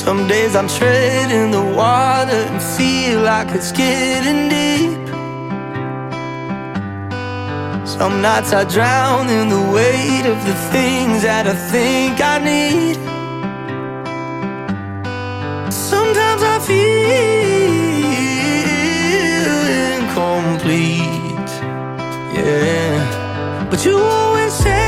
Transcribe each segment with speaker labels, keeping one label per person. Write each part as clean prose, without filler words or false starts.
Speaker 1: Some days I'm treading the water and feel like it's getting deep. Some nights I drown in the weight of the things that I think I need. Sometimes I feel incomplete, yeah. But you always say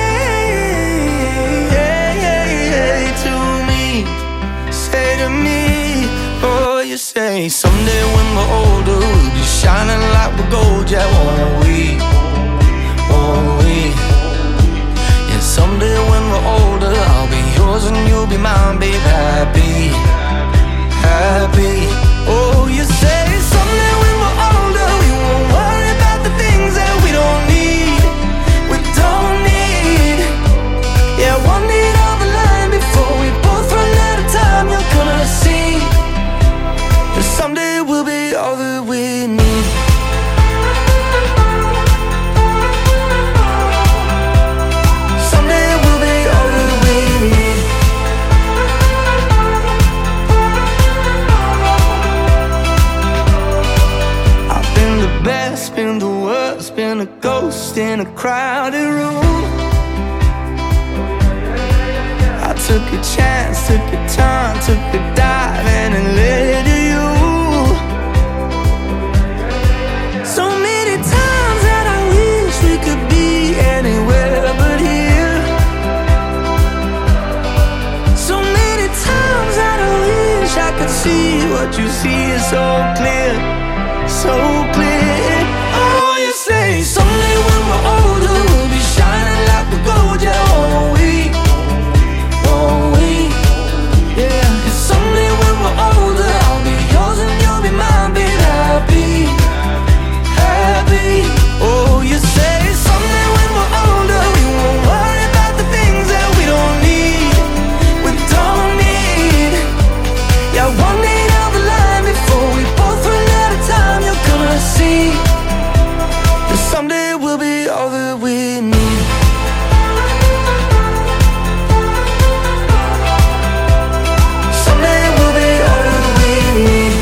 Speaker 1: to me, oh, you say someday when we're older we'll be shining like we're gold, yeah, won't we? Won't we? Yeah, someday when we're older I'll be yours and you'll be mine, babe, happy, happy. Oh, you say someday when we're older we won't worry about the things that we don't need, we don't need. Yeah, one day down the line before we both run out of time, you're gonna see that someday we'll be all that we need. Someday we'll be all that we need. I've been the best, been the worst, been a ghost in a crowded room. I took a chance, took a turn, took a dive and it led to you. So many times that I wish we could be anywhere but here. So many times that I wish I could see what you see is so clear, so clear. Oh, you say someday when we're older we'll be shining like we're gold, yeah, won't we? Won't we? Yeah, 'cause someday when we're older I'll be yours and you'll be mine, babe, happy, happy. Oh, you say someday when we're older we won't worry about the things that we don't need, we don't need. Yeah, one day down the line before we both run out of time, you're gonna see that someday we'll be all that we need. Someday we'll be all that we need.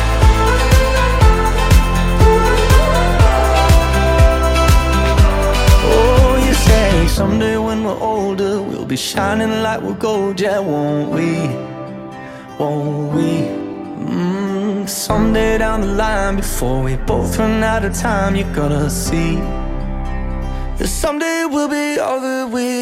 Speaker 1: Oh, you say someday when we're older we'll be shining like we're gold, yeah, won't we? Won't we? Someday down the line before we both run out of time, you're gonna see that someday we'll be all that we